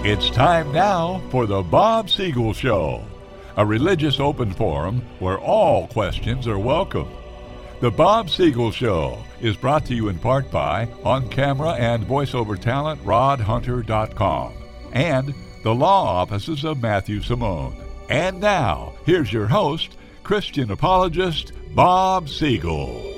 It's time now for the Bob Siegel Show, a religious open forum where all questions are welcome. The Bob Siegel Show is brought to you in part by on-camera and voiceover talent rodhunter.com and the law offices of Matthew Simone. And now, here's your host, Christian apologist Bob Siegel.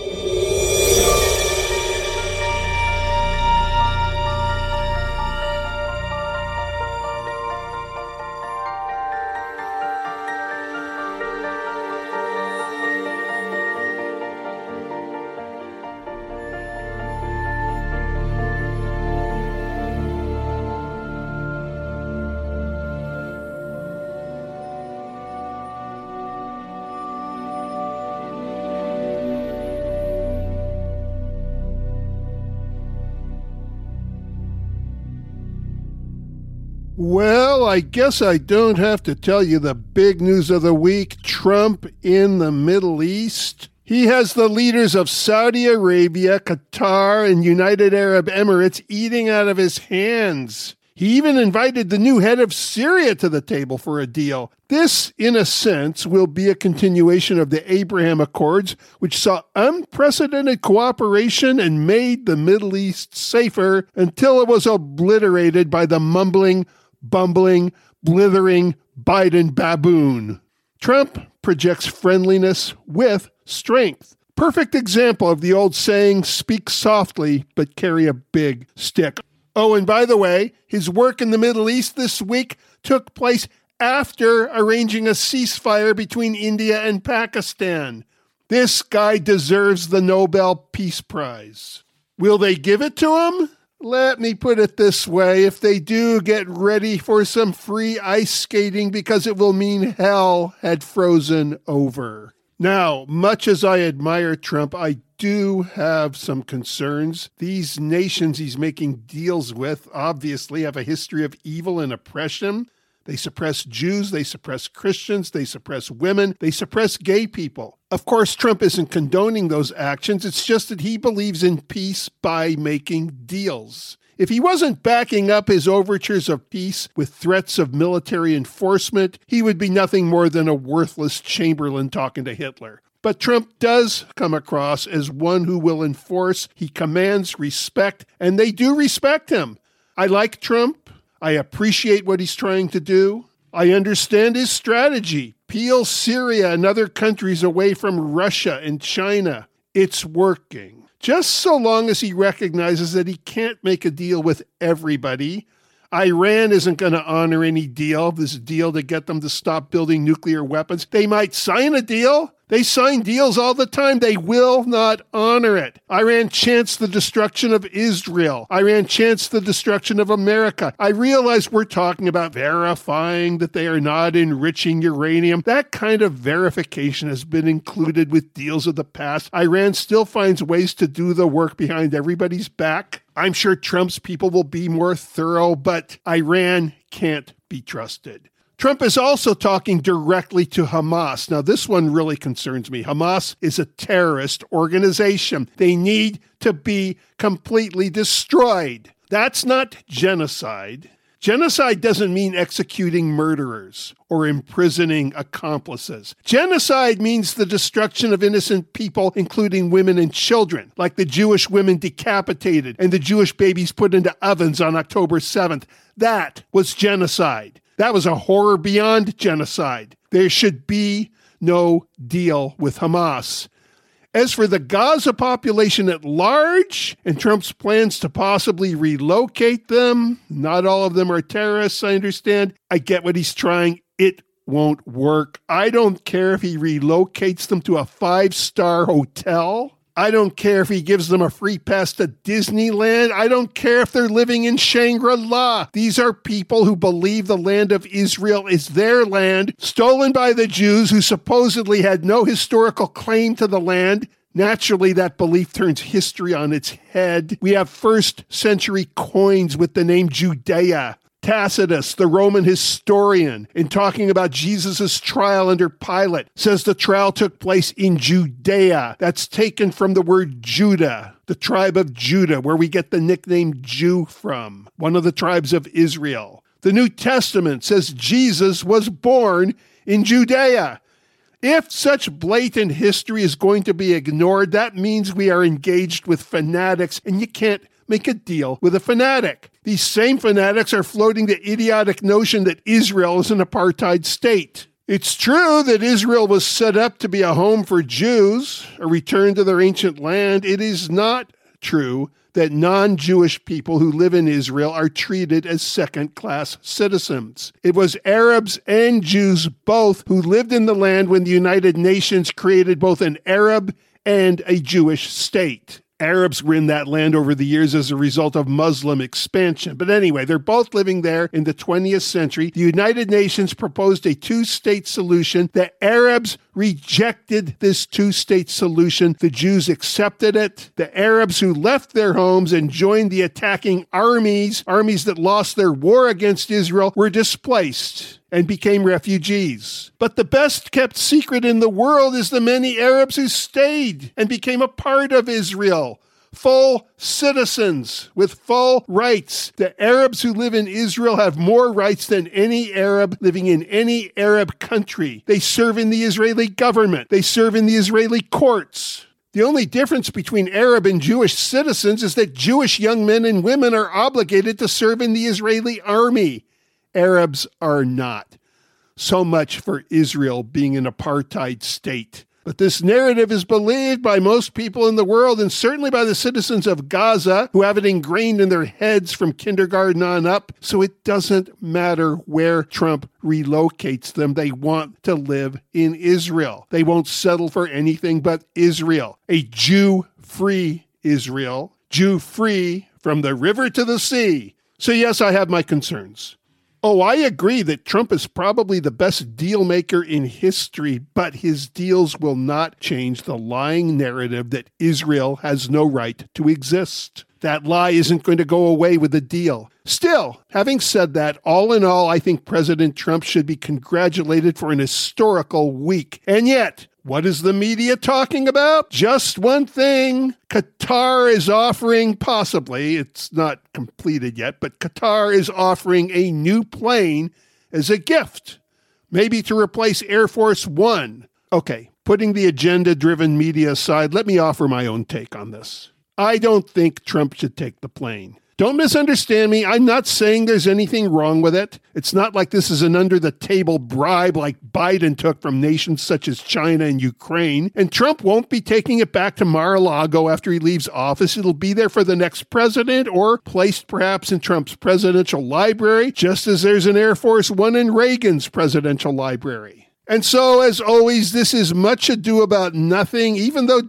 Well, I guess I don't have to tell you the big news of the week. Trump in the Middle East. He has the leaders of Saudi Arabia, Qatar, and United Arab Emirates eating out of his hands. He even invited the new head of Syria to the table for a deal. This, in a sense, will be a continuation of the Abraham Accords, which saw unprecedented cooperation and made the Middle East safer until it was obliterated by the mumbling, bumbling, blithering Biden baboon. Trump projects friendliness with strength. Perfect example of the old saying, speak softly, but carry a big stick. Oh, and by the way, his work in the Middle East this week took place after arranging a ceasefire between India and Pakistan. This guy deserves the Nobel Peace Prize. Will they give it to him? Let me put it this way. If they do, get ready for some free ice skating because it will mean hell had frozen over. Now, much as I admire Trump, I do have some concerns. These nations he's making deals with obviously have a history of evil and oppression. They suppress Jews, they suppress Christians, they suppress women, they suppress gay people. Of course, Trump isn't condoning those actions. It's just that he believes in peace by making deals. If he wasn't backing up his overtures of peace with threats of military enforcement, he would be nothing more than a worthless Chamberlain talking to Hitler. But Trump does come across as one who will enforce. He commands respect, and they do respect him. I like Trump. I appreciate what he's trying to do. I understand his strategy. Peel Syria and other countries away from Russia and China. It's working. Just so long as he recognizes that he can't make a deal with everybody. Iran isn't going to honor any deal, this deal to get them to stop building nuclear weapons. They might sign a deal. They sign deals all the time. They will not honor it. Iran chants the destruction of Israel. Iran chants the destruction of America. I realize we're talking about verifying that they are not enriching uranium. That kind of verification has been included with deals of the past. Iran still finds ways to do the work behind everybody's back. I'm sure Trump's people will be more thorough, but Iran can't be trusted. Trump is also talking directly to Hamas. Now, this one really concerns me. Hamas is a terrorist organization. They need to be completely destroyed. That's not genocide. Genocide doesn't mean executing murderers or imprisoning accomplices. Genocide means the destruction of innocent people, including women and children, like the Jewish women decapitated and the Jewish babies put into ovens on October 7th. That was genocide. That was a horror beyond genocide. There should be no deal with Hamas. As for the Gaza population at large and Trump's plans to possibly relocate them, not all of them are terrorists, I understand. I get what he's trying. It won't work. I don't care if he relocates them to a 5-star hotel. I don't care if he gives them a free pass to Disneyland. I don't care if they're living in Shangri-La. These are people who believe the land of Israel is their land, stolen by the Jews who supposedly had no historical claim to the land. Naturally, that belief turns history on its head. We have first-century coins with the name Judea. Tacitus, the Roman historian, in talking about Jesus' trial under Pilate, says the trial took place in Judea. That's taken from the word Judah, the tribe of Judah, where we get the nickname Jew from, one of the tribes of Israel. The New Testament says Jesus was born in Judea. If such blatant history is going to be ignored, that means we are engaged with fanatics, and you can't make a deal with a fanatic. These same fanatics are floating the idiotic notion that Israel is an apartheid state. It's true that Israel was set up to be a home for Jews, a return to their ancient land. It is not true that non-Jewish people who live in Israel are treated as second-class citizens. It was Arabs and Jews both who lived in the land when the United Nations created both an Arab and a Jewish state. Arabs were in that land over the years as a result of Muslim expansion. But anyway, they're both living there in the 20th century. The United Nations proposed a two-state solution. The Arabs rejected this two-state solution. The Jews accepted it. The Arabs who left their homes and joined the attacking armies that lost their war against Israel, were displaced and became refugees. But the best-kept secret in the world is the many Arabs who stayed and became a part of Israel. Full citizens with full rights. The Arabs who live in Israel have more rights than any Arab living in any Arab country. They serve in the Israeli government. They serve in the Israeli courts. The only difference between Arab and Jewish citizens is that Jewish young men and women are obligated to serve in the Israeli army. Arabs are not. So much for Israel being an apartheid state. But this narrative is believed by most people in the world, and certainly by the citizens of Gaza, who have it ingrained in their heads from kindergarten on up. So it doesn't matter where Trump relocates them. They want to live in Israel. They won't settle for anything but Israel. A Jew-free Israel. Jew-free from the river to the sea. So yes, I have my concerns. Oh, I agree that Trump is probably the best deal maker in history, but his deals will not change the lying narrative that Israel has no right to exist. That lie isn't going to go away with the deal. Still, having said that, all in all, I think President Trump should be congratulated for an historical week. And yet, what is the media talking about? Just one thing. Qatar is offering, possibly, it's not completed yet, but Qatar is offering a new plane as a gift, maybe to replace Air Force One. Okay, putting the agenda-driven media aside, let me offer my own take on this. I don't think Trump should take the plane. Don't misunderstand me. I'm not saying there's anything wrong with it. It's not like this is an under-the-table bribe like Biden took from nations such as China and Ukraine. And Trump won't be taking it back to Mar-a-Lago after he leaves office. It'll be there for the next president or placed perhaps in Trump's presidential library, just as there's an Air Force One in Reagan's presidential library. And so, as always, this is much ado about nothing, even though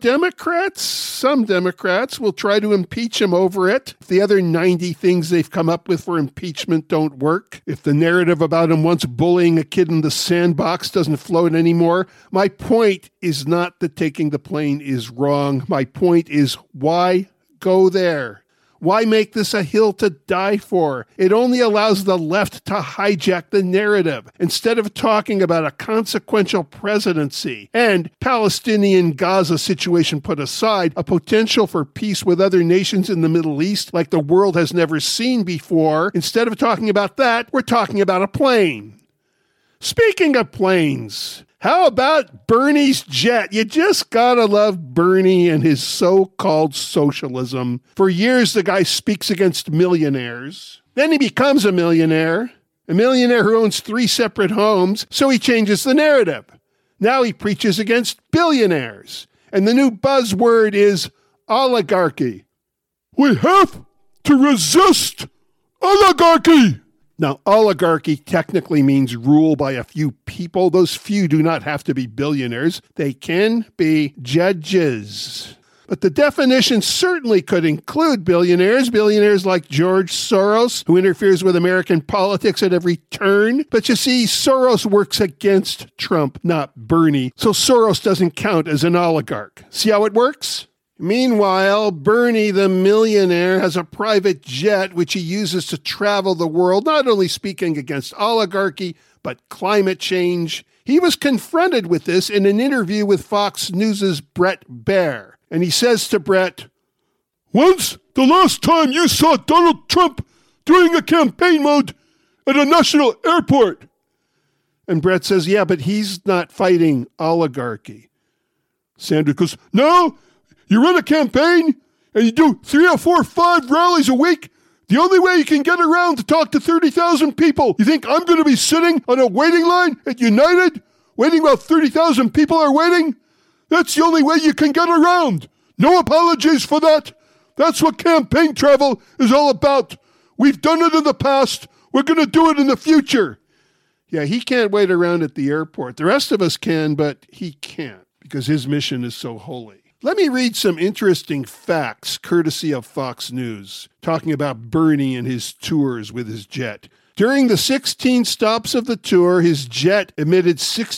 some Democrats will try to impeach him over it. If the other 90 things they've come up with for impeachment don't work, if the narrative about him once bullying a kid in the sandbox doesn't float anymore, my point is not that taking the plane is wrong. My point is, why go there? Why make this a hill to die for? It only allows the left to hijack the narrative. Instead of talking about a consequential presidency and Palestinian Gaza situation put aside, a potential for peace with other nations in the Middle East like the world has never seen before, instead of talking about that, we're talking about a plane. Speaking of planes, how about Bernie's jet? You just gotta love Bernie and his so-called socialism. For years, the guy speaks against millionaires. Then he becomes a millionaire who owns 3 separate homes, so he changes the narrative. Now he preaches against billionaires. And the new buzzword is oligarchy. We have to resist oligarchy. Now, oligarchy technically means rule by a few people. Those few do not have to be billionaires. They can be judges. But the definition certainly could include billionaires like George Soros, who interferes with American politics at every turn. But you see, Soros works against Trump, not Bernie. So Soros doesn't count as an oligarch. See how it works? Meanwhile, Bernie, the millionaire, has a private jet which he uses to travel the world, not only speaking against oligarchy, but climate change. He was confronted with this in an interview with Fox News' Bret Baier. And he says to Bret, "When's the last time you saw Donald Trump during a campaign mode at a national airport. And Brett says, yeah, but he's not fighting oligarchy. Sanders goes, no, you run a campaign and you do 3 or 4 or 5 rallies a week. The only way you can get around to talk to 30,000 people. You think I'm going to be sitting on a waiting line at United, waiting while 30,000 people are waiting? That's the only way you can get around. No apologies for that. That's what campaign travel is all about. We've done it in the past. We're going to do it in the future. Yeah, he can't wait around at the airport. The rest of us can, but he can't because his mission is so holy. Let me read some interesting facts, courtesy of Fox News, talking about Bernie and his tours with his jet. During the 16 stops of the tour, his jet emitted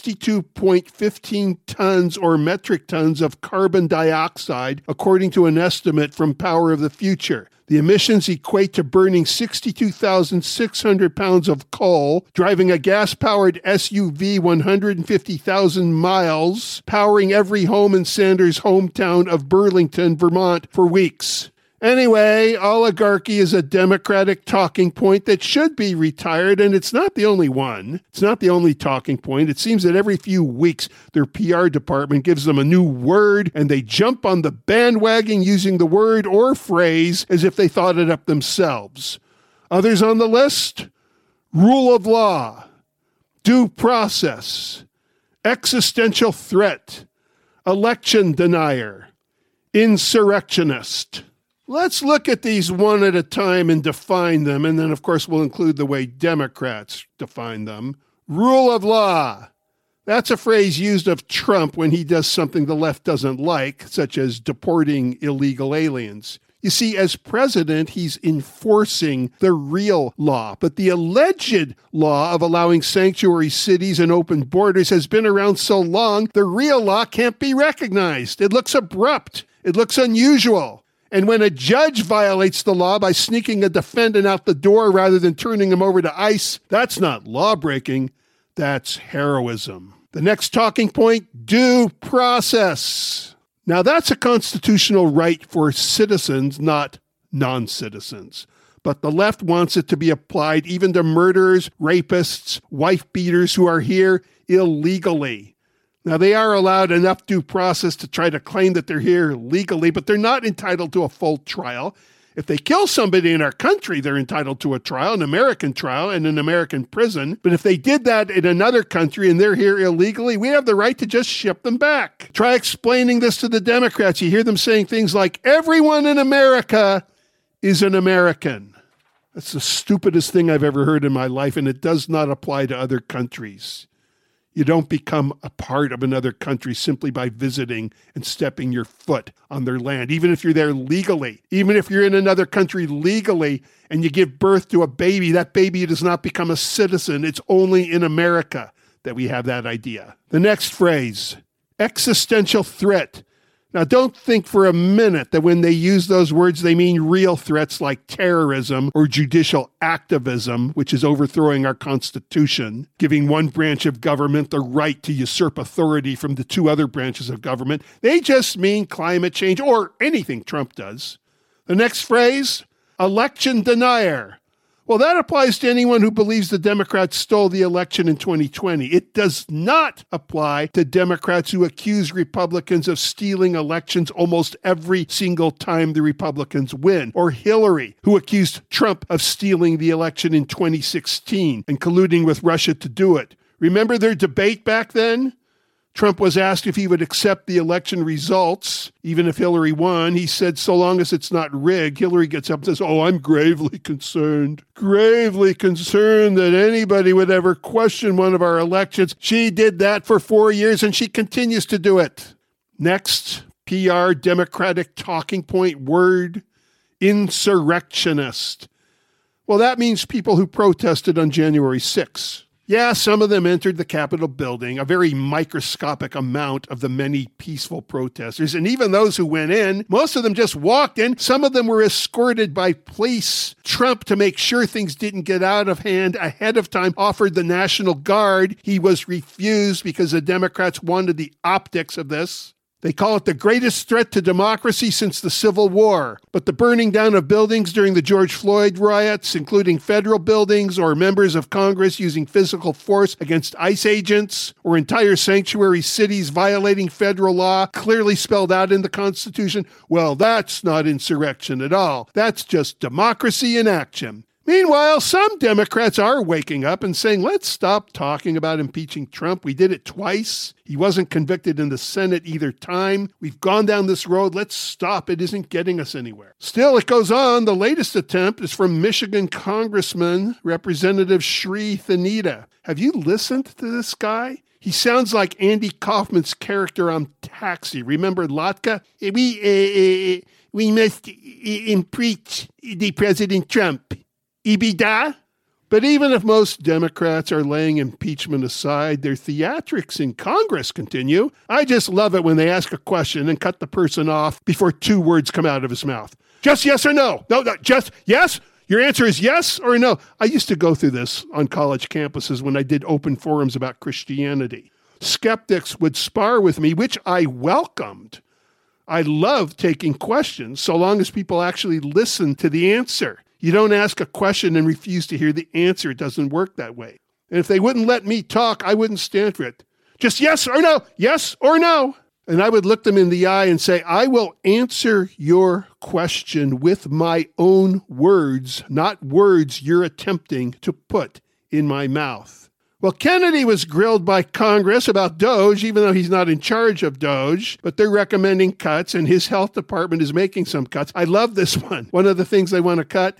62.15 tons or metric tons of carbon dioxide, according to an estimate from Power of the Future. The emissions equate to burning 62,600 pounds of coal, driving a gas-powered SUV 150,000 miles, powering every home in Sanders' hometown of Burlington, Vermont, for weeks. Anyway, oligarchy is a Democratic talking point that should be retired, and it's not the only one. It's not the only talking point. It seems that every few weeks, their PR department gives them a new word, and they jump on the bandwagon using the word or phrase as if they thought it up themselves. Others on the list? Rule of law, due process, existential threat, election denier, insurrectionist. Let's look at these one at a time and define them, and then, of course, we'll include the way Democrats define them. Rule of law. That's a phrase used of Trump when he does something the left doesn't like, such as deporting illegal aliens. You see, as president, he's enforcing the real law, but the alleged law of allowing sanctuary cities and open borders has been around so long, the real law can't be recognized. It looks abrupt. It looks unusual. And when a judge violates the law by sneaking a defendant out the door rather than turning him over to ICE, that's not law-breaking, that's heroism. The next talking point, due process. Now that's a constitutional right for citizens, not non-citizens. But the left wants it to be applied even to murderers, rapists, wife-beaters who are here illegally. Now, they are allowed enough due process to try to claim that they're here legally, but they're not entitled to a full trial. If they kill somebody in our country, they're entitled to a trial, an American trial, and an American prison. But if they did that in another country and they're here illegally, we have the right to just ship them back. Try explaining this to the Democrats. You hear them saying things like, everyone in America is an American. That's the stupidest thing I've ever heard in my life, and it does not apply to other countries. You don't become a part of another country simply by visiting and stepping your foot on their land, even if you're there legally. Even if you're in another country legally and you give birth to a baby, that baby does not become a citizen. It's only in America that we have that idea. The next phrase, existential threat. Now, don't think for a minute that when they use those words, they mean real threats like terrorism or judicial activism, which is overthrowing our Constitution, giving one branch of government the right to usurp authority from the 2 other branches of government. They just mean climate change or anything Trump does. The next phrase, election denier. Well, that applies to anyone who believes the Democrats stole the election in 2020. It does not apply to Democrats who accuse Republicans of stealing elections almost every single time the Republicans win, or Hillary, who accused Trump of stealing the election in 2016 and colluding with Russia to do it. Remember their debate back then? Trump was asked if he would accept the election results, even if Hillary won. He said, so long as it's not rigged. Hillary gets up and says, I'm gravely concerned that anybody would ever question one of our elections. She did that for 4 years, and she continues to do it. Next, PR Democratic talking point word, insurrectionist. Well, that means people who protested on January 6th. Yeah, some of them entered the Capitol building, a very microscopic amount of the many peaceful protesters. And even those who went in, most of them just walked in. Some of them were escorted by police. Trump, to make sure things didn't get out of hand ahead of time, offered the National Guard. He was refused because the Democrats wanted the optics of this. They call it the greatest threat to democracy since the Civil War. But the burning down of buildings during the George Floyd riots, including federal buildings or members of Congress using physical force against ICE agents, or entire sanctuary cities violating federal law clearly spelled out in the Constitution, well, that's not insurrection at all. That's just democracy in action. Meanwhile, some Democrats are waking up and saying, let's stop talking about impeaching Trump. We did it twice. He wasn't convicted in the Senate either time. We've gone down this road. Let's stop. It isn't getting us anywhere. Still, it goes on. The latest attempt is from Michigan Congressman Representative Sri Thanida. Have you listened to this guy? He sounds like Andy Kaufman's character on Taxi. Remember Latka? We must impeach the President Trump. Ibida? But even if most Democrats are laying impeachment aside, their theatrics in Congress continue. I just love it when they ask a question and cut the person off before 2 words come out of his mouth. Just yes or no? No, just yes? Your answer is yes or no? I used to go through this on college campuses when I did open forums about Christianity. Skeptics would spar with me, which I welcomed. I love taking questions so long as people actually listen to the answer. You don't ask a question and refuse to hear the answer. It doesn't work that way. And if they wouldn't let me talk, I wouldn't stand for it. Just yes or no, yes or no. And I would look them in the eye and say, I will answer your question with my own words, not words you're attempting to put in my mouth. Well, Kennedy was grilled by Congress about DOGE, even though he's not in charge of DOGE, but they're recommending cuts, and his health department is making some cuts. I love this one. One of the things they want to cut,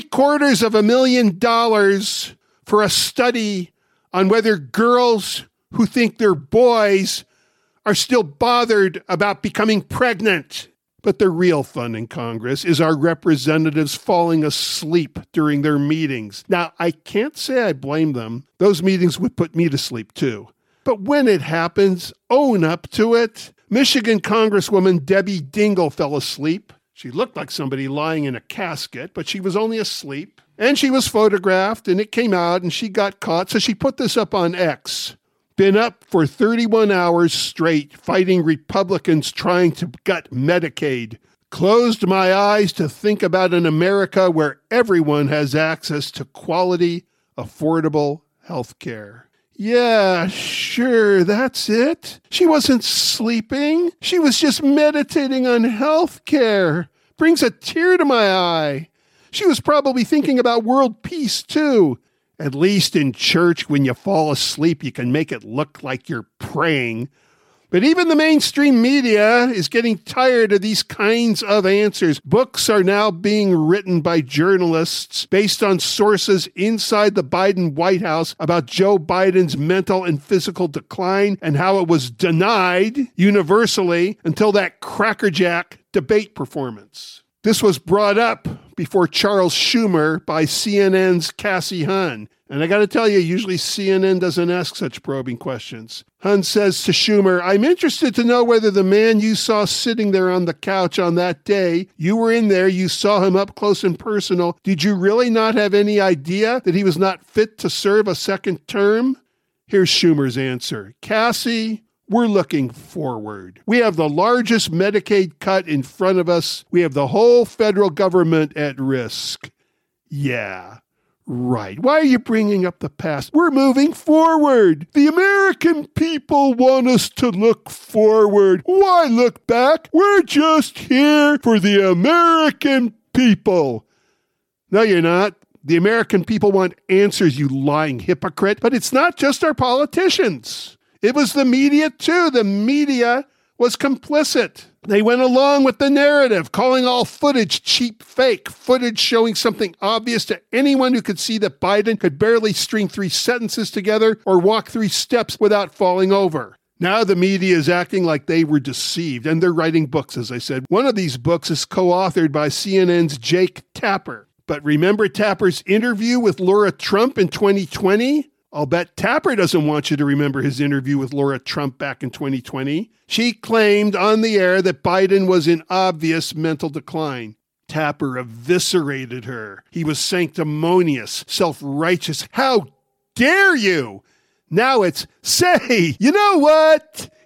$750,000 for a study on whether girls who think they're boys are still bothered about becoming pregnant. But the real fun in Congress is our representatives falling asleep during their meetings. Now, I can't say I blame them. Those meetings would put me to sleep too. But when it happens, own up to it. Michigan Congresswoman Debbie Dingell fell asleep. She looked like somebody lying in a casket, but she was only asleep. And she was photographed, and it came out, and she got caught. So she put this up on X. Been up for 31 hours straight fighting Republicans trying to gut Medicaid. Closed my eyes to think about an America where everyone has access to quality, affordable health care. Yeah, sure, that's it. She wasn't sleeping. She was just meditating on health care. Brings a tear to my eye. She was probably thinking about world peace, too. At least in church, when you fall asleep, you can make it look like you're praying. But even the mainstream media is getting tired of these kinds of answers. Books are now being written by journalists based on sources inside the Biden White House about Joe Biden's mental and physical decline and how it was denied universally until that crackerjack debate performance. This was brought up before Charles Schumer by CNN's Cassie Hun. And I got to tell you, usually CNN doesn't ask such probing questions. Hun says to Schumer, I'm interested to know whether the man you saw sitting there on the couch on that day, you were in there, you saw him up close and personal. Did you really not have any idea that he was not fit to serve a second term? Here's Schumer's answer. Cassie, we're looking forward. We have the largest Medicaid cut in front of us. We have the whole federal government at risk. Yeah, right. Why are you bringing up the past? We're moving forward. The American people want us to look forward. Why look back? We're just here for the American people. No, you're not. The American people want answers, you lying hypocrite. But it's not just our politicians. It was the media, too. The media was complicit. They went along with the narrative, calling all footage cheap fake, footage showing something obvious to anyone who could see that Biden could barely string 3 sentences together or walk 3 steps without falling over. Now the media is acting like they were deceived, and they're writing books, as I said. One of these books is co-authored by CNN's Jake Tapper. But remember Tapper's interview with Laura Trump in 2020? I'll bet Tapper doesn't want you to remember his interview with Laura Trump back in 2020. She claimed on the air that Biden was in obvious mental decline. Tapper eviscerated her. He was sanctimonious, self-righteous. How dare you? Now it's, say, you know what?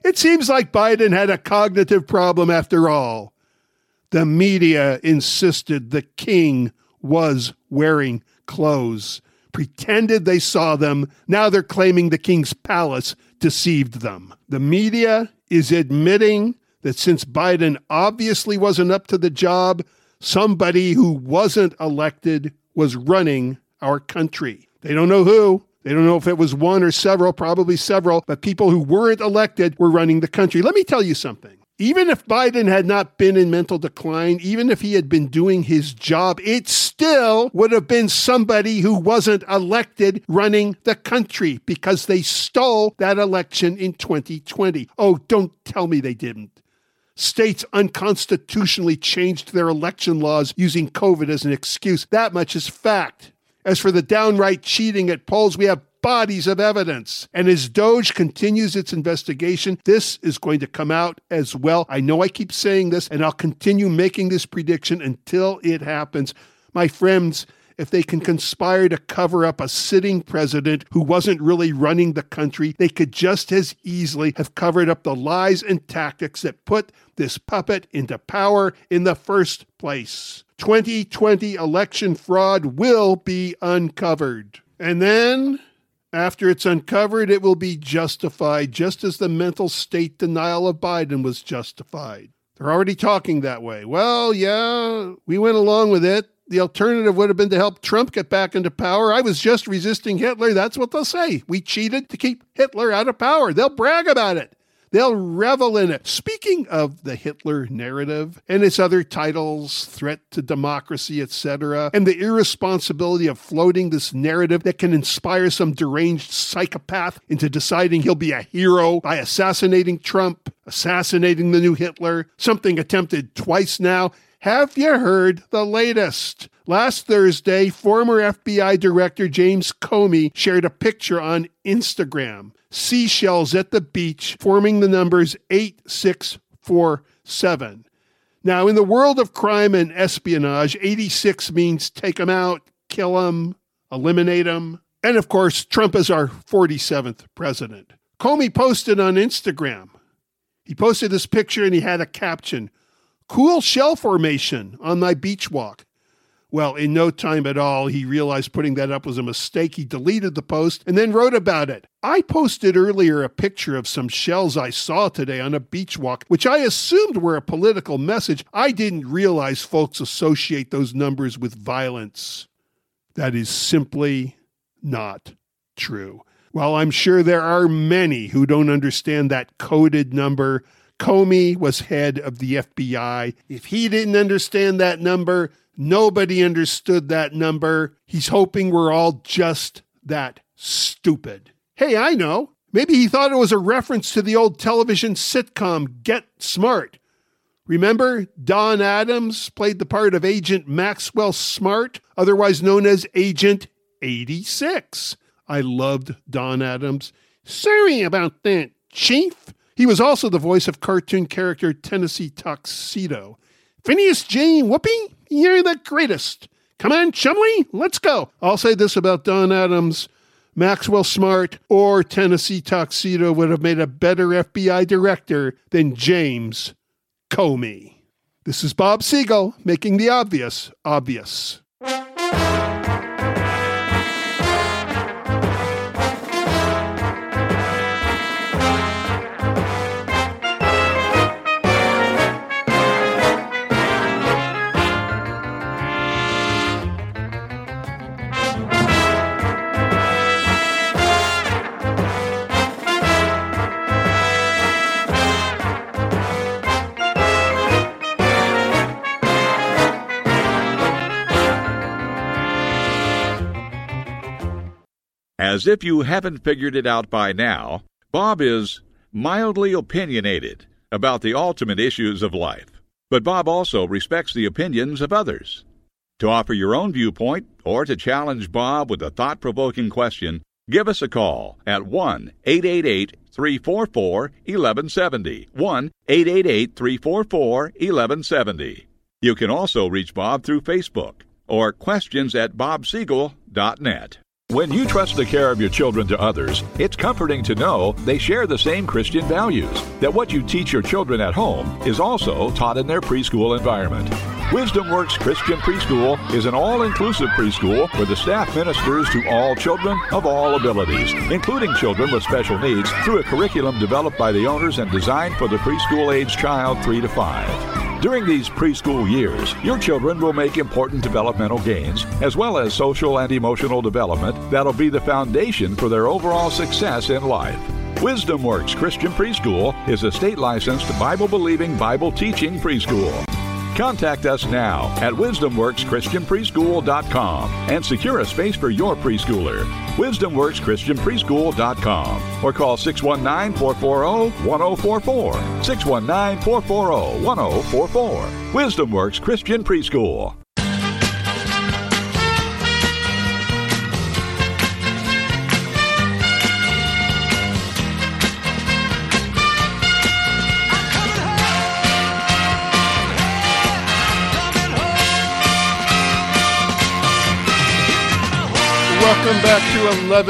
It seems like Biden had a cognitive problem after all. The media insisted the king was wearing clothes, pretended they saw them. Now they're claiming the king's palace deceived them. The media is admitting that since Biden obviously wasn't up to the job, somebody who wasn't elected was running our country. They don't know who. They don't know if it was one or several, probably several, but people who weren't elected were running the country. Let me tell you something. Even if Biden had not been in mental decline, even if he had been doing his job, it still would have been somebody who wasn't elected running the country because they stole that election in 2020. Oh, don't tell me they didn't. States unconstitutionally changed their election laws using COVID as an excuse. That much is fact. As for the downright cheating at polls, we have bodies of evidence. And as DOJ continues its investigation, this is going to come out as well. I know I keep saying this, and I'll continue making this prediction until it happens. My friends, if they can conspire to cover up a sitting president who wasn't really running the country, they could just as easily have covered up the lies and tactics that put this puppet into power in the first place. 2020 election fraud will be uncovered. And then, after it's uncovered, it will be justified, just as the mental state denial of Biden was justified. They're already talking that way. Well, yeah, we went along with it. The alternative would have been to help Trump get back into power. I was just resisting Hitler. That's what they'll say. We cheated to keep Hitler out of power. They'll brag about it. They'll revel in it. Speaking of the Hitler narrative and its other titles, threat to democracy, etc., and the irresponsibility of floating this narrative that can inspire some deranged psychopath into deciding he'll be a hero by assassinating Trump, assassinating the new Hitler, something attempted twice now. Have you heard the latest? Last Thursday, former FBI Director James Comey shared a picture on Instagram. Seashells at the beach forming the numbers 8647. Now, in the world of crime and espionage, 86 means take them out, kill them, eliminate them. And of course, Trump is our 47th president. Comey posted on Instagram. He posted this picture and he had a caption, "Cool shell formation on my beach walk." Well, in no time at all, he realized putting that up was a mistake. He deleted the post and then wrote about it. I posted earlier a picture of some shells I saw today on a beach walk, which I assumed were a political message. I didn't realize folks associate those numbers with violence. That is simply not true. While I'm sure there are many who don't understand that coded number, Comey was head of the FBI. If he didn't understand that number, nobody understood that number. He's hoping we're all just that stupid. Hey, I know. Maybe he thought it was a reference to the old television sitcom Get Smart. Remember, Don Adams played the part of Agent Maxwell Smart, otherwise known as Agent 86. I loved Don Adams. Sorry about that, Chief. He was also the voice of cartoon character Tennessee Tuxedo. Phineas J. Whoopi, you're the greatest. Come on, Chumley, let's go. I'll say this about Don Adams. Maxwell Smart or Tennessee Tuxedo would have made a better FBI director than James Comey. This is Bob Siegel making the obvious obvious. As if you haven't figured it out by now, Bob is mildly opinionated about the ultimate issues of life. But Bob also respects the opinions of others. To offer your own viewpoint or to challenge Bob with a thought-provoking question, give us a call at 1-888-344-1170. 1-888-344-1170. You can also reach Bob through Facebook or questions@bobsiegel.net. When you trust the care of your children to others, it's comforting to know they share the same Christian values, that what you teach your children at home is also taught in their preschool environment. Wisdom Works Christian Preschool is an all-inclusive preschool where the staff ministers to all children of all abilities, including children with special needs, through a curriculum developed by the owners and designed for the preschool-age child 3 to 5. During these preschool years, your children will make important developmental gains, as well as social and emotional development that'll be the foundation for their overall success in life. Wisdom Works Christian Preschool is a state-licensed, Bible-believing, Bible-teaching preschool. Contact us now at wisdomworkschristianpreschool.com and secure a space for your preschooler. wisdomworkschristianpreschool.com or call 619-440-1044. 619-440-1044. Wisdom Works Christian Preschool. Welcome back to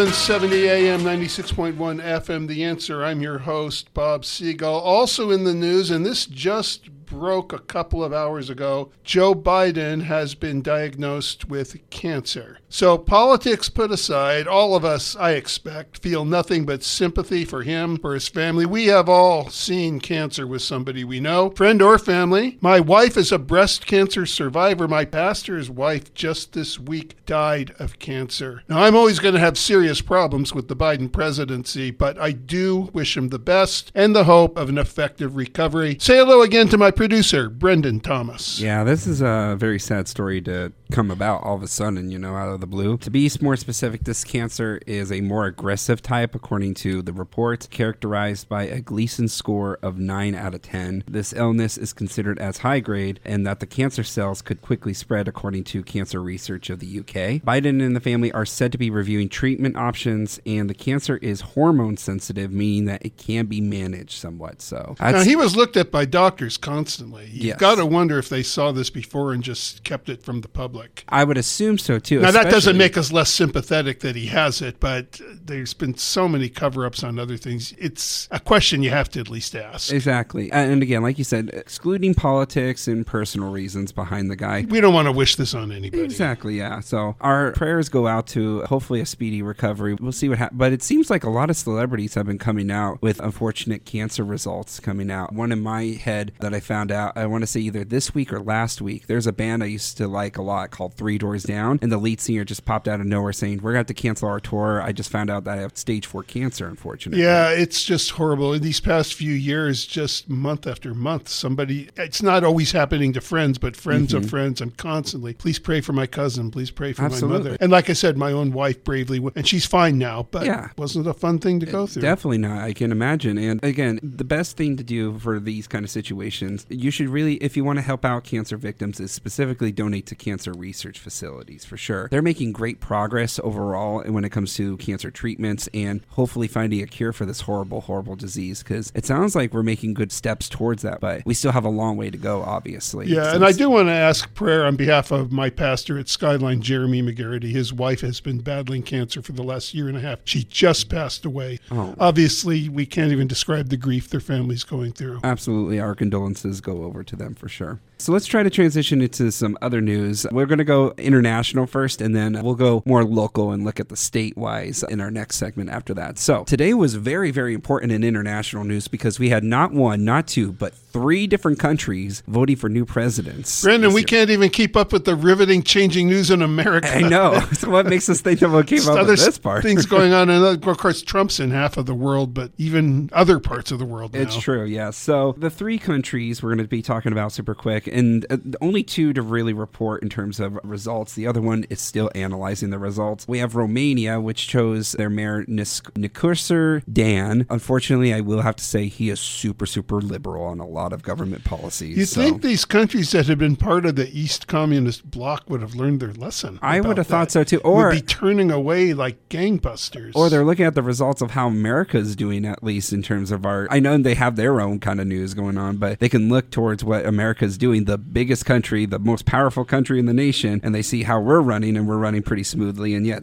1170 AM, 96.1 FM, The Answer. I'm your host, Bob Siegel. Also in the news, and this just broke a couple of hours ago, Joe Biden has been diagnosed with cancer. So politics put aside, all of us, I expect, feel nothing but sympathy for him, for his family. We have all seen cancer with somebody we know, friend or family. My wife is a breast cancer survivor. My pastor's wife just this week died of cancer. Now, I'm always going to have serious problems with the Biden presidency, but I do wish him the best and the hope of an effective recovery. Say hello again to my producer, Brendan Thomas. Yeah, this is a very sad story to come about all of a sudden, out of the blue. To be more specific, this cancer is a more aggressive type, according to the report, characterized by a Gleason score of 9 out of 10. This illness is considered as high grade, and that the cancer cells could quickly spread, according to Cancer Research of the UK. Biden and the family are said to be reviewing treatment options, and the cancer is hormone sensitive, meaning that it can be managed somewhat. So now, he was looked at by doctors constantly. You've Yes. got to wonder if they saw this before and just kept it from the public. I would assume so too. Now, that doesn't especially- make us less sympathetic that he has it, but there's been so many cover-ups on other things. It's a question you have to at least ask. Exactly. And again, like you said, excluding politics and personal reasons behind the guy. We don't want to wish this on anybody. Exactly, yeah. So our prayers go out to hopefully a speedy recovery. We'll see what happens. But it seems like a lot of celebrities have been coming out with unfortunate cancer results coming out. One in my head that I found out, I want to say either this week or last week, there's a band I used to like a lot called Three Doors Down, and the lead singer just popped out of nowhere saying, we're going to have to cancel our tour. I just found out that I have stage 4 cancer, unfortunately. Yeah, it's just horrible. In these past few years, just month after month, somebody, it's not always happening to friends, but friends of friends, and constantly, please pray for my cousin, please pray for my mother. And like I said, my own wife bravely, and she's fine now, but Yeah. wasn't a fun thing to go through. Definitely not. I can imagine. And again, the best thing to do for these kind of situations, you should really, if you want to help out cancer victims, is specifically donate to cancer research facilities for sure. They're making great progress overall when it comes to cancer treatments and hopefully finding a cure for this horrible, horrible disease, because it sounds like we're making good steps towards that, but we still have a long way to go, obviously. Yeah, and I do want to ask prayer on behalf of my pastor at Skyline, Jeremy McGarity. His wife has been battling cancer for the last year and a half. She just passed away. Oh. Obviously, we can't even describe the grief their family's going through. Absolutely. Our condolences go over to them for sure. So let's try to transition into some other news. We're going to go international first, and then we'll go more local and look at the state-wise in our next segment after that. So today was very, very important in international news because we had not one, not two, but 3 different countries voting for new presidents. Brandon, we can't even keep up with the riveting, changing news in America. I know. So what makes us think that we'll keep up with this part? Things going on. And of course, Trump's in half of the world, but even other parts of the world now. It's true, yeah. So the 3 countries we're going to be talking about super quick, and only 2 to really report in terms of results. The other one is still analyzing the results. We have Romania, which chose their mayor, Nicurser Dan. Unfortunately, I will have to say he is super, super liberal on a lot of government policies. You'd think these countries that had been part of the East Communist Bloc would have learned their lesson. I would have thought so too. Or would be turning away like gangbusters. Or they're looking at the results of how America is doing, at least in terms of our... I know they have their own kind of news going on, but they can look towards what America is doing, the biggest country, the most powerful country in the nation, and they see how we're running, and we're running pretty smoothly, and yet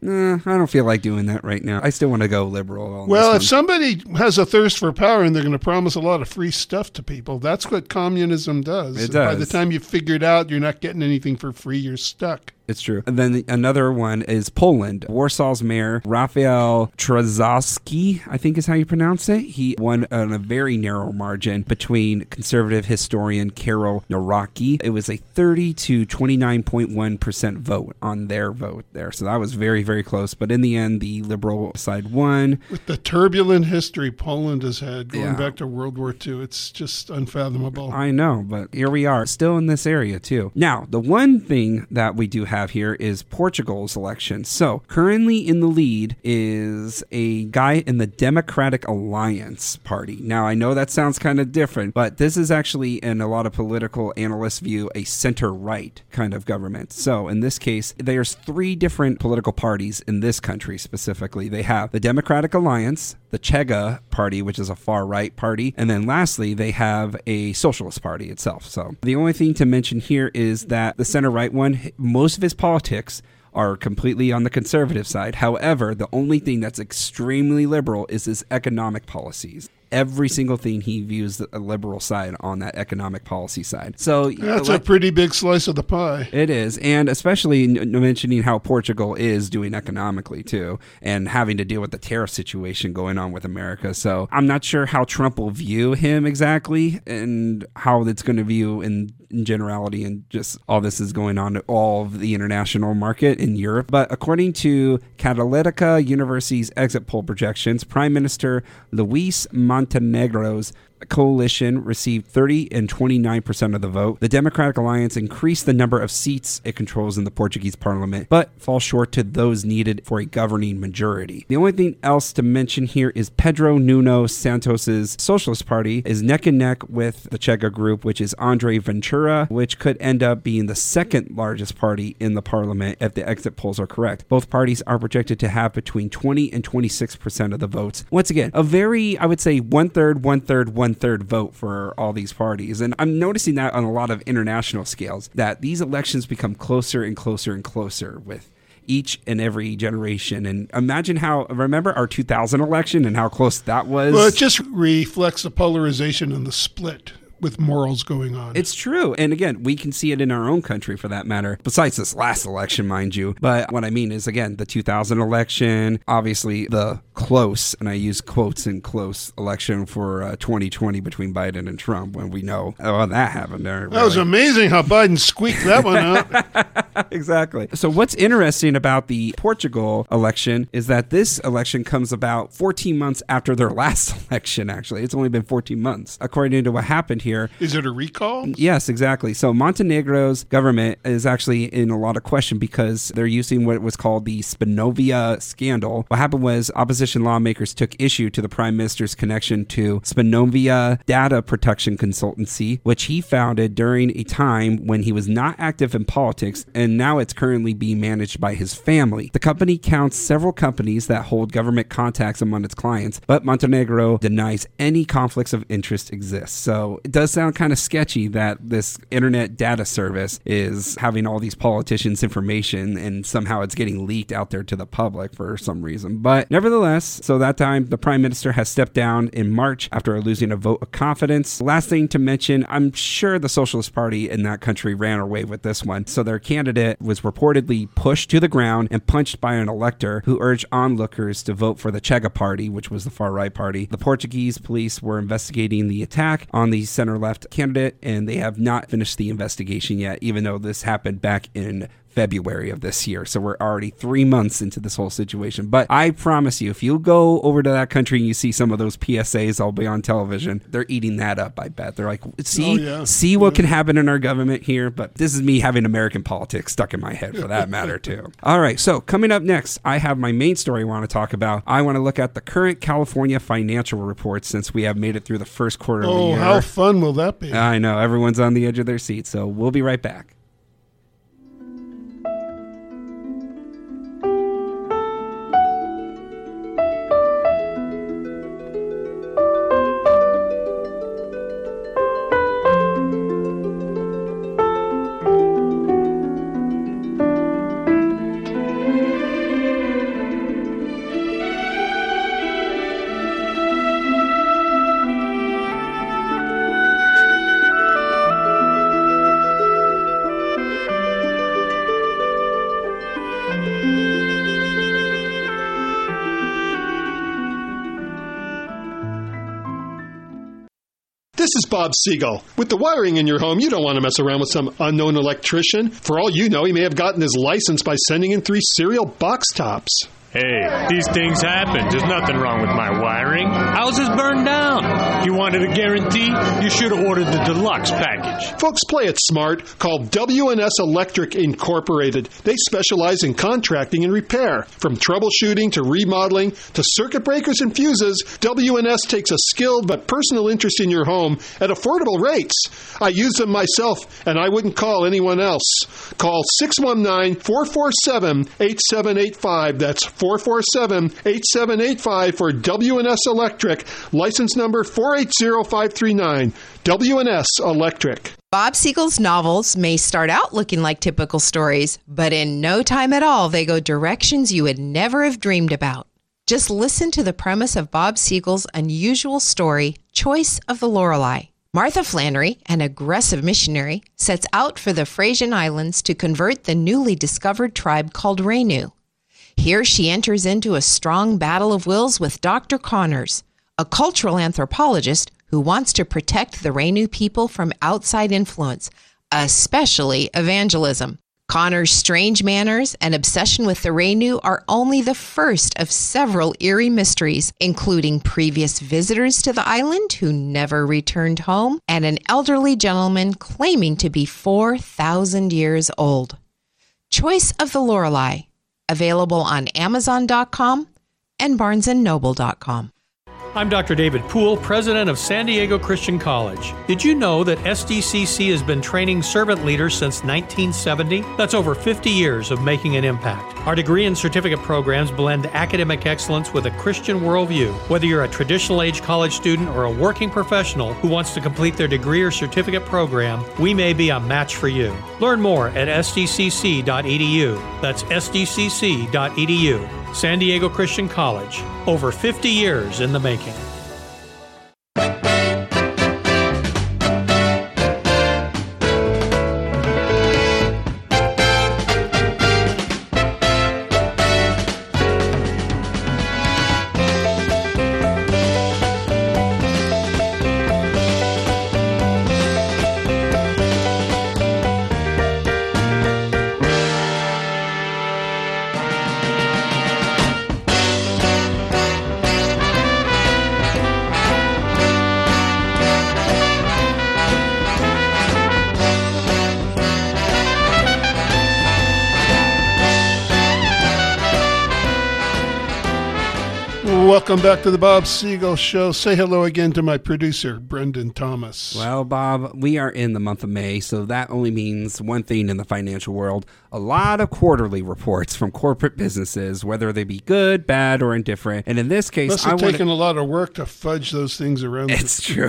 I don't feel like doing that right now. I still want to go liberal. On Well, this if somebody has a thirst for power and they're going to promise a lot of free stuff to people, that's what communism does. It does. By the time you figure it out, you're not getting anything for free. You're stuck. It's true. And then another one is Poland. Warsaw's mayor, Rafał Trzaskowski, I think is how you pronounce it. He won on a very narrow margin between conservative historian Karol Nawrocki. It was a 30 to 29.1% vote on their vote there. So that was very, very close. But in the end, the liberal side won. With the turbulent history Poland has had going back to World War II, it's just unfathomable. I know, but here we are, still in this area too. Now, the one thing that we do have here is Portugal's election. So currently in the lead is a guy in the Democratic Alliance Party. Now I know that sounds kind of different, but this is actually, in a lot of political analysts' view, a center-right kind of government. So in this case, there's 3 different political parties in this country specifically. They have the Democratic Alliance, the Chega Party, which is a far-right party, and then lastly, they have a Socialist Party itself. So the only thing to mention here is that the center-right one, most of his politics are completely on the conservative side. However, the only thing that's extremely liberal is his economic policies. Every single thing he views a liberal side on that economic policy side. So that's a pretty big slice of the pie. It is, and especially mentioning how Portugal is doing economically too, and having to deal with the tariff situation going on with America. So I'm not sure how Trump will view him exactly, and how it's going to view in generality, and just all this is going on at all of the international market in Europe. But according to Catalytica University's exit poll projections, Prime Minister Luis Montenegro's coalition received 30 and 29% of the vote. The Democratic Alliance increased the number of seats it controls in the Portuguese parliament, but falls short to those needed for a governing majority. The only thing else to mention here is Pedro Nuno Santos's Socialist Party is neck and neck with the Chega group, which is Andre Ventura, which could end up being the second largest party in the parliament if the exit polls are correct. Both parties are projected to have between 20 and 26% of the votes. Once again, a very, I would say, one-third vote for all these parties. And I'm noticing that on a lot of international scales, that these elections become closer and closer and closer with each and every generation. And imagine remember our 2000 election and how close that was? Well, it just reflects the polarization and the split with morals going on. It's true. And again, we can see it in our own country for that matter, besides this last election, mind you. But what I mean is, again, the 2000 election, obviously the close, and I use quotes in close, election for 2020 between Biden and Trump, when we know that happened there. That was amazing how Biden squeaked that one out. Exactly. So what's interesting about the Portugal election is that this election comes about 14 months after their last election, actually. It's only been 14 months, according to what happened here. Is it a recall? Yes, exactly. So Montenegro's government is actually in a lot of question because they're using what was called the Spinovia scandal. What happened was opposition lawmakers took issue to the prime minister's connection to Spinovia Data Protection Consultancy, which he founded during a time when he was not active in politics, and now it's currently being managed by his family. The company counts several companies that hold government contacts among its clients, but Montenegro denies any conflicts of interest exist. So it does sound kind of sketchy that this internet data service is having all these politicians' information and somehow it's getting leaked out there to the public for some reason. But nevertheless, so that time the prime minister has stepped down in March after losing a vote of confidence. Last thing to mention, I'm sure the Socialist Party in that country ran away with this one. So their candidate was reportedly pushed to the ground and punched by an elector who urged onlookers to vote for the Chega Party, which was the far-right party. The Portuguese police were investigating the attack on the center-left candidate, and they have not finished the investigation yet, even though this happened back in February of this year. So we're already 3 months into this whole situation. But I promise you, if you go over to that country and you see some of those PSAs all be on television, they're eating that up, I bet. They're like, see what can happen in our government here. But this is me having American politics stuck in my head for that matter too. All right, so coming up next, I have my main story I want to talk about. I want to look at the current California financial reports since we have made it through the first quarter of the year. Oh, how fun will that be? I know, everyone's on the edge of their seat. So we'll be right back. This is Bob Siegel. With the wiring in your home, you don't want to mess around with some unknown electrician. For all you know, he may have gotten his license by sending in 3 cereal box tops. Hey, these things happen. There's nothing wrong with my wiring. Houses burned down. You wanted a guarantee? You should have ordered the deluxe package. Folks, play it smart. Call W&S Electric Incorporated. They specialize in contracting and repair. From troubleshooting to remodeling to circuit breakers and fuses, W&S takes a skilled but personal interest in your home at affordable rates. I use them myself, and I wouldn't call anyone else. Call 619-447-8785. That's 447-8785 for W&S Electric, license number 480539. W&S Electric. Bob Siegel's novels may start out looking like typical stories, but in no time at all, they go directions you would never have dreamed about. Just listen to the premise of Bob Siegel's unusual story, Choice of the Lorelei. Martha Flannery, an aggressive missionary, sets out for the Frisian Islands to convert the newly discovered tribe called Renu. Here she enters into a strong battle of wills with Dr. Connors, a cultural anthropologist who wants to protect the Renu people from outside influence, especially evangelism. Connors' strange manners and obsession with the Renu are only the first of several eerie mysteries, including previous visitors to the island who never returned home and an elderly gentleman claiming to be 4,000 years old. Choice of the Lorelei. Available on Amazon.com and BarnesandNoble.com. I'm Dr. David Poole, president of San Diego Christian College. Did you know that SDCC has been training servant leaders since 1970? That's over 50 years of making an impact. Our degree and certificate programs blend academic excellence with a Christian worldview. Whether you're a traditional age college student or a working professional who wants to complete their degree or certificate program, we may be a match for you. Learn more at sdcc.edu. That's sdcc.edu. San Diego Christian College, over 50 years in the making. Welcome back to the Bob Siegel Show. Say hello again to my producer, Brendan Thomas. Well, Bob, we are in the month of May, so that only means one thing in the financial world. A lot of quarterly reports from corporate businesses, whether they be good, bad, or indifferent. And in this case, must have taken a lot of work to fudge those things around. It's true.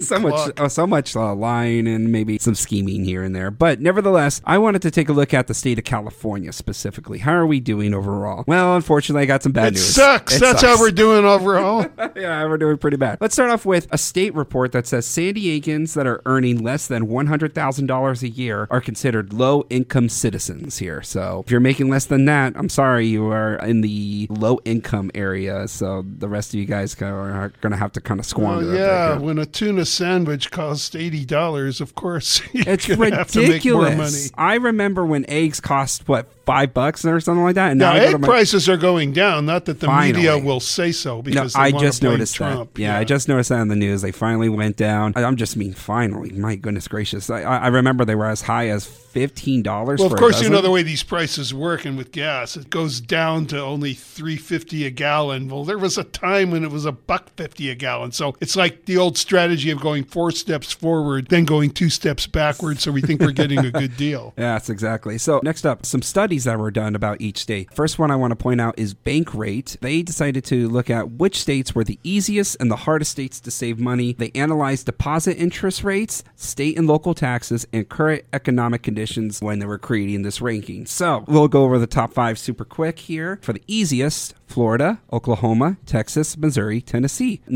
so much lying and maybe some scheming here and there. But nevertheless, I wanted to take a look at the state of California specifically. How are we doing overall? Well, unfortunately, I got some bad news. Sucks. That's how we're doing overall. Yeah, we're doing pretty bad. Let's start off with a state report that says San Diegans that are earning less than $100,000 a year are considered low-income citizens here. So if you're making less than that, I'm sorry, you are in the low-income area. So the rest of you guys are going to have to kind of squander. Yeah, when a tuna sandwich costs $80, of course, it's ridiculous. Have to make more money. I remember when eggs cost, $5 or something like that. And now egg prices are going down. Not that the media will say so, because I just noticed Trump. That. Yeah, I just noticed that in the news. They finally went down. I'm just finally. My goodness gracious. I remember they were as high as $15. Well, of course, you know the way these prices work, and with gas, it goes down to only $3.50 a gallon. Well, there was a time when it was $1.50 a gallon. So it's like the old strategy of going 4 steps forward, then going 2 steps backward. So we think we're getting a good deal. Yes, exactly. So next up, some studies that were done about each state. First one I want to point out is Bankrate. They decided to look at which states were the easiest and the hardest states to save money. They analyzed deposit interest rates, state and local taxes, and current economic conditions when they were creating this ranking. So we'll go over the top 5 super quick here. For the easiest, Florida, Oklahoma, Texas, Missouri, Tennessee. Now,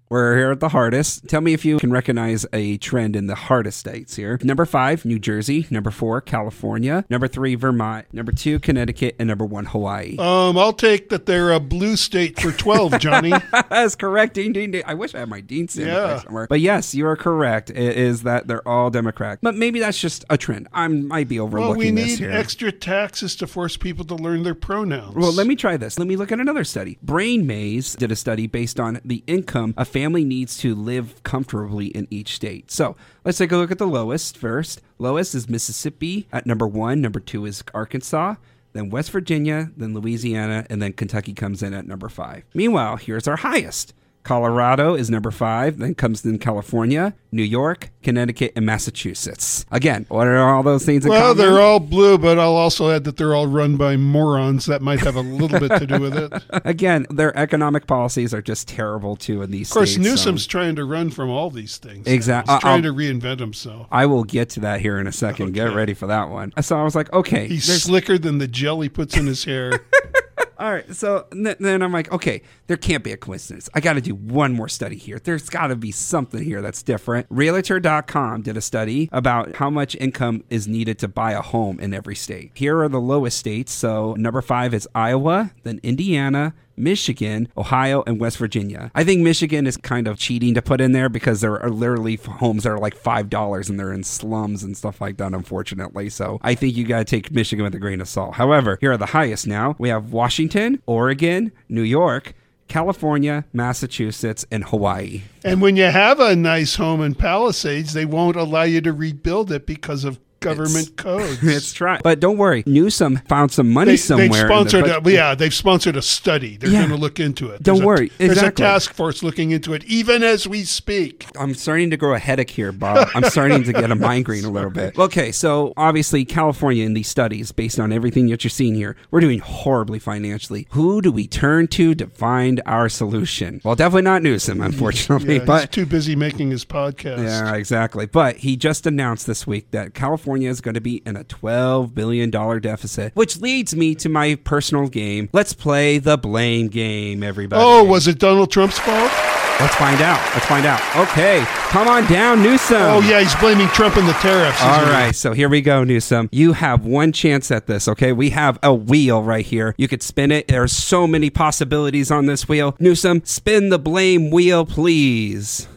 We're here at the hardest. Tell me if you can recognize a trend in the hardest states here. Number 5, New Jersey. Number 4, California. Number 3, Vermont. Number 2, Connecticut. And number 1, Hawaii. I'll take that they're a blue state for 12, Johnny. That's correct. Ding, ding, ding. I wish I had my Dean stand somewhere. But yes, you are correct. It is that they're all Democrat. But maybe that's just a trend. I might be overlooking this here. We need extra taxes to force people to learn their pronouns. Well, let me try this. Let me look at another study. Brain Maze did a study based on the income a family needs to live comfortably in each state. So let's take a look at the lowest first. Lowest is Mississippi at number 1. Number 2 is Arkansas. Then West Virginia, then Louisiana, and then Kentucky comes in at number 5. Meanwhile, here's our highest. Colorado is number 5, then comes in California, New York, Connecticut, and Massachusetts. Again, what are all those things in common? Well, they're all blue, but I'll also add that they're all run by morons. That might have a little bit to do with it. Again, their economic policies are just terrible, too, in these states. Of course, Newsom's trying to run from all these things. Exactly. He's trying to reinvent himself. I will get to that here in a second. Okay. Get ready for that one. So I was like, okay. He's slicker than the gel he puts in his hair. All right, so then I'm like, okay, there can't be a coincidence. I got to do one more study here. There's got to be something here that's different. Realtor.com did a study about how much income is needed to buy a home in every state. Here are the lowest states. So number 5 is Iowa, then Indiana, Michigan, Ohio, and West Virginia. I think Michigan is kind of cheating to put in there because there are literally homes that are like $5 and they're in slums and stuff like that, unfortunately. So I think you got to take Michigan with a grain of salt. However, here are the highest now. We have Washington, Oregon, New York, California, Massachusetts, and Hawaii. And when you have a nice home in Palisades, they won't allow you to rebuild it because of government codes. It's trying. But don't worry. Newsom found some money somewhere. They've sponsored a study. They're going to look into it. Don't worry. There's a task force looking into it, even as we speak. I'm starting to grow a headache here, Bob. I'm starting to get a migraine a little bit. Okay, so obviously California in these studies, based on everything that you're seeing here, we're doing horribly financially. Who do we turn to find our solution? Well, definitely not Newsom, unfortunately. He's too busy making his podcast. Yeah, exactly. But he just announced this week that California is going to be in a $12 billion deficit, which leads me to my personal game. Let's play the blame game, everybody. Oh, was it Donald Trump's fault? Let's find out. Okay, come on down, Newsom. Oh, yeah, he's blaming Trump and the tariffs. All right, so here we go, Newsom. You have one chance at this, okay? We have a wheel right here. You could spin it. There's so many possibilities on this wheel. Newsom, spin the blame wheel, please.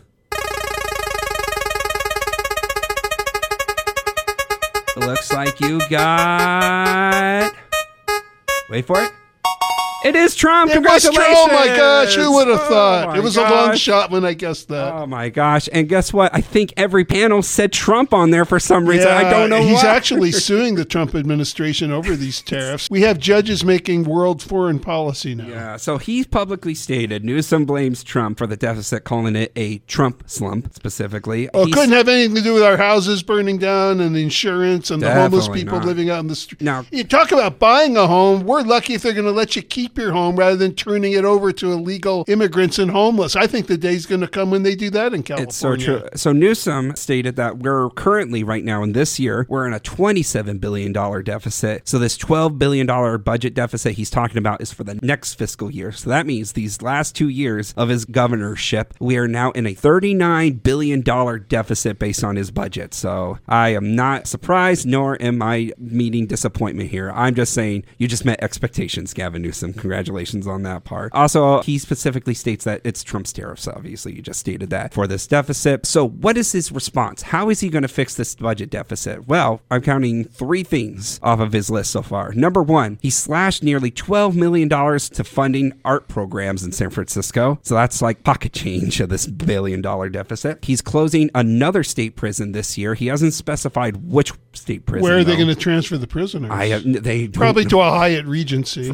Looks like you got... Wait for it. It is Trump. Congratulations. Oh, my gosh. Who would have thought? It was a long shot when I guessed that. Oh, my gosh. And guess what? I think every panel said Trump on there for some reason. I don't know why. He's actually suing the Trump administration over these tariffs. We have judges making world foreign policy now. Yeah, so he's publicly stated Newsom blames Trump for the deficit, calling it a Trump slump, specifically. Oh, it couldn't have anything to do with our houses burning down and the insurance and the homeless people living out in the street. Now, you talk about buying a home. We're lucky if they're going to let you keep your home rather than turning it over to illegal immigrants and homeless. I think the day's going to come when they do that in California. It's so true. So Newsom stated that we're currently right now in this year, we're in a $27 billion deficit. So this $12 billion budget deficit he's talking about is for the next fiscal year. So that means these last 2 years of his governorship, we are now in a $39 billion deficit based on his budget. So I am not surprised, nor am I meeting disappointment here. I'm just saying you just met expectations, Gavin Newsom. Congratulations on that part. Also, he specifically states that it's Trump's tariffs. Obviously, you just stated that for this deficit. So what is his response? How is he going to fix this budget deficit? Well, I'm counting 3 things off of his list so far. Number 1, he slashed nearly $12 million to funding art programs in San Francisco. So that's like pocket change of this $1 billion deficit. He's closing another state prison this year. He hasn't specified which state prison. Where are they going to transfer the prisoners? Probably to a Hyatt Regency.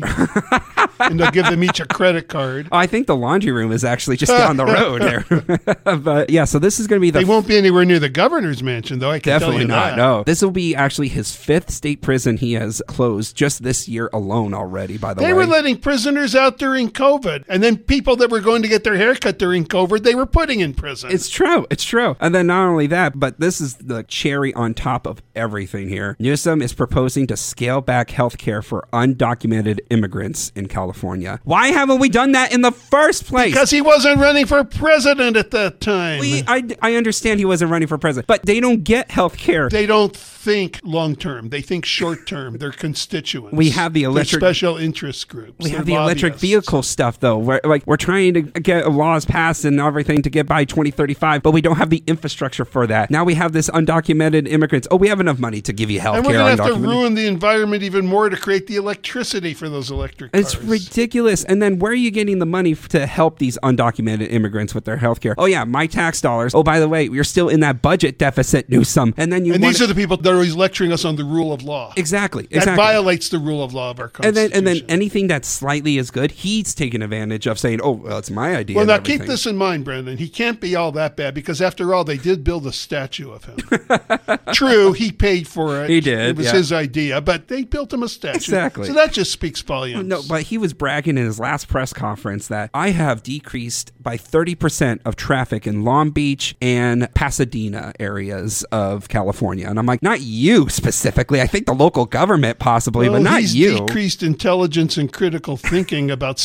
And they'll give them each a credit card. I think the laundry room is actually just down the road there. But yeah, so this is going to be They won't be anywhere near the governor's mansion, though. I can tell you not. That. No, this will be actually his 5th state prison he has closed just this year alone already. By the way, they were letting prisoners out during COVID, and then people that were going to get their hair cut during COVID, they were putting in prison. It's true. And then not only that, but this is the cherry on top of everything here. Newsom is proposing to scale back health care for undocumented immigrants in in California. Why haven't we done that in the first place? Because he wasn't running for president at that time. I understand he wasn't running for president, but they don't get health care. They don't think long term. They think short term. They're constituents. We have the electric They're special interest groups. We have They're the electric lobbyists. vehicle stuff, though. We're trying to get laws passed and everything to get by 2035, but we don't have the infrastructure for that. Now we have this undocumented immigrants. Oh, we have enough money to give you health And care. we're going to have to ruin the environment even more to create the electricity for those electric cars. It's ridiculous. And then where are you getting the money to help these undocumented immigrants with their health care? Oh, yeah, my tax dollars. Oh, by the way, you're still in that budget deficit, Newsom. And then these are the people that are always lecturing us on the rule of law. Exactly. That violates the rule of law of our Constitution. And then anything that slightly is good, he's taking advantage of saying, oh, well, it's my idea. Well, now keep this in mind, Brendan. He can't be all that bad because, after all, they did build a statue of him. True, he paid for it. He did. It was his idea, but they built him a statue. Exactly. So that just speaks volumes. No, but he was bragging in his last press conference that I have decreased by 30% of traffic in Long Beach and Pasadena areas of California. And I'm like, not you specifically. I think the local government possibly, but not you. He's decreased intelligence and critical thinking about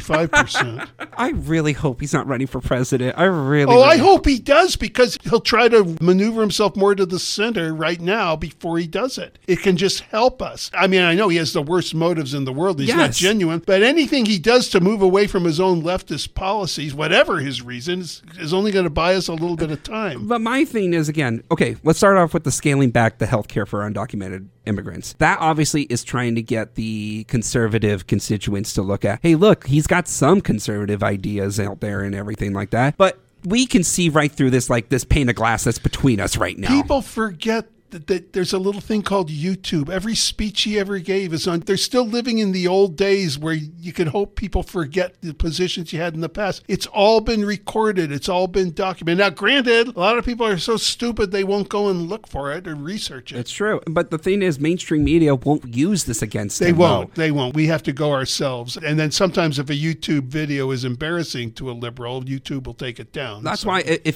75%. I really hope he's not running for president. I hope he does, because he'll try to maneuver himself more to the center right now before he does it. It can just help us. I mean, I know he has the worst motives in the world. He's not genuine, but anything he does to move away from his own leftist policies, whatever his reasons, is only going to buy us a little bit of time. But my thing is, again, okay, let's start off with the scaling back the healthcare for undocumented immigrants. That obviously is trying to get the conservative constituents to look at, hey, look, he's got some conservative ideas out there and everything like that. But we can see right through this, like this pane of glass that's between us right now. People forget that there's a little thing called YouTube. Every speech he ever gave is on. They're still living in the old days where you could hope people forget the positions you had in the past. It's all been recorded. It's all been documented. Now, granted, a lot of people are so stupid they won't go and look for it or research it. It's true. But the thing is, mainstream media won't use this against them. They won't. We have to go ourselves. And then sometimes if a YouTube video is embarrassing to a liberal, YouTube will take it down. That's why if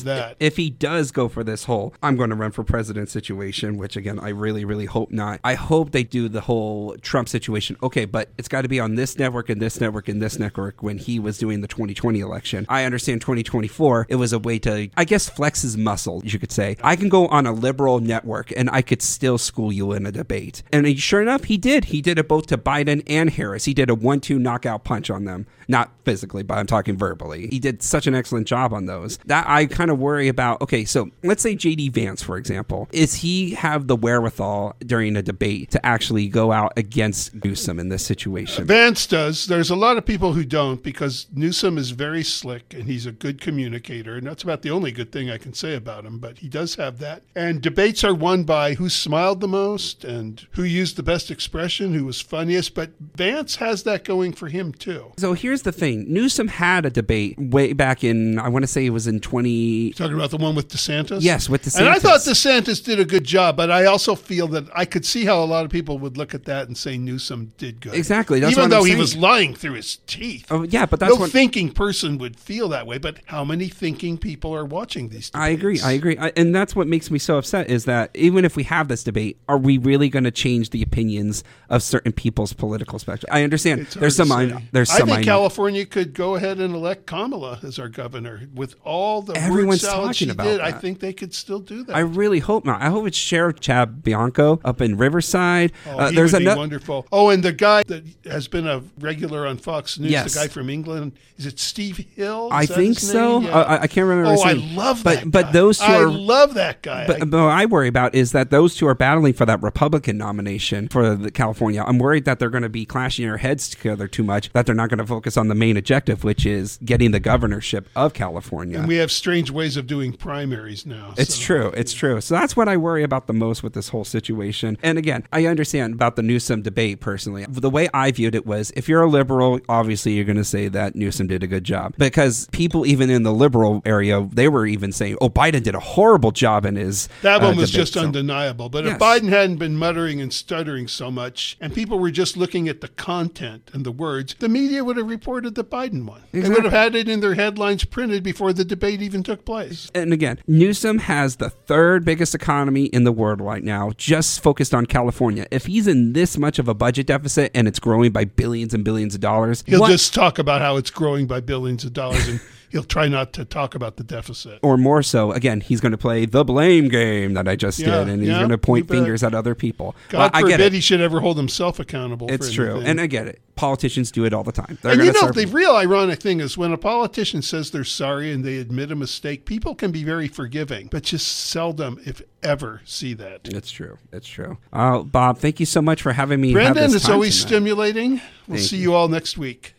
he does go for this whole, I'm going to run for president situation, which again, I really, really hope not. I hope they do the whole Trump situation. Okay, but it's got to be on this network and this network and this network when he was doing the 2020 election. I understand 2024, it was a way to, I guess, flex his muscle, you could say. I can go on a liberal network and I could still school you in a debate. And sure enough, he did. He did it both to Biden and Harris. He did a 1-2 knockout punch on them. Not physically, but I'm talking verbally. He did such an excellent job on those. That I kind of worry about. Okay, so let's say J.D. Vance, for example. Is he have the wherewithal during a debate to actually go out against Newsom in this situation? Vance does. There's a lot of people who don't, because Newsom is very slick and he's a good communicator. And that's about the only good thing I can say about him, but he does have that. And debates are won by who smiled the most and who used the best expression, who was funniest. But Vance has that going for him too. So here's the thing. Newsom had a debate way back in, I want to say it was in 20... Talking about the one with DeSantis? Yes, with DeSantis. And I thought DeSantis did a good job, but I also feel that I could see how a lot of people would look at that and say Newsom did good. Exactly. That's even what though I'm he saying. was lying through his teeth. Oh, yeah, but that's no thinking person would feel that way. But how many thinking people are watching these debates? I agree. And that's what makes me so upset is that even if we have this debate, are we really going to change the opinions of certain people's political spectrum? I understand. I think California could go ahead and elect Kamala as our governor with all the everyone's word salad talking she about did. that. I think they could still do that. I really hope not. I hope it's Sheriff Chad Bianco up in Riverside. He would be wonderful. Oh, and the guy that has been a regular on Fox News, the guy from England, is it Steve Hill? I think so. Yeah. I can't remember his name. I love that guy. But those two I love that guy. But what I worry about is that those two are battling for that Republican nomination for the California. I'm worried that they're going to be clashing their heads together too much, that they're not going to focus on the main objective, which is getting the governorship of California. And we have strange ways of doing primaries now. It's true. So that's what I worry about the most with this whole situation. And again, I understand about the Newsom debate personally. The way I viewed it was, if you're a liberal, obviously you're going to say that Newsom did a good job. Because people even in the liberal area, they were even saying, oh, Biden did a horrible job in his That one was debate. just undeniable. But if Biden hadn't been muttering and stuttering so much, and people were just looking at the content and the words, the media would have reported that Biden won. Exactly. They would have had it in their headlines printed before the debate even took place. And again, Newsom has the third biggest economy economy in the world right now, just focused on California. If he's in this much of a budget deficit and it's growing by billions and billions of dollars, he'll just talk about how it's growing by billions of dollars and he'll try not to talk about the deficit. Or more so, again, he's going to play the blame game that I just did, and he's going to point fingers at other people. God forbid he should ever hold himself accountable for anything. It's true, and I get it. Politicians do it all the time. And the real ironic thing is when a politician says they're sorry and they admit a mistake, people can be very forgiving, but just seldom, if ever, see that. It's true. It's true. Bob, thank you so much for having me. Brandon, it's always stimulating. We'll see you all next week.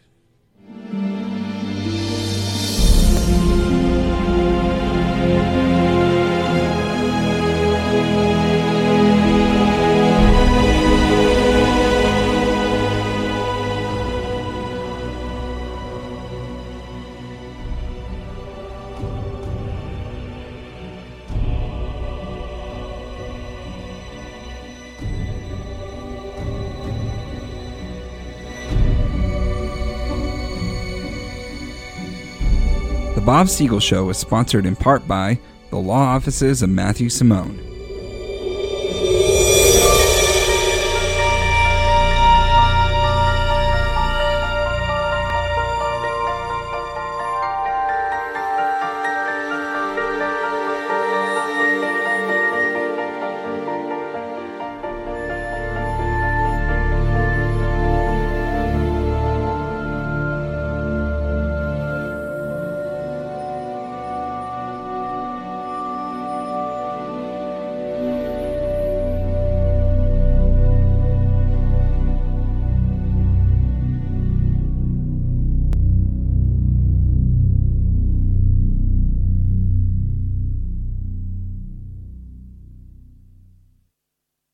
The Bob Siegel Show is sponsored in part by the law offices of Matthew Simone.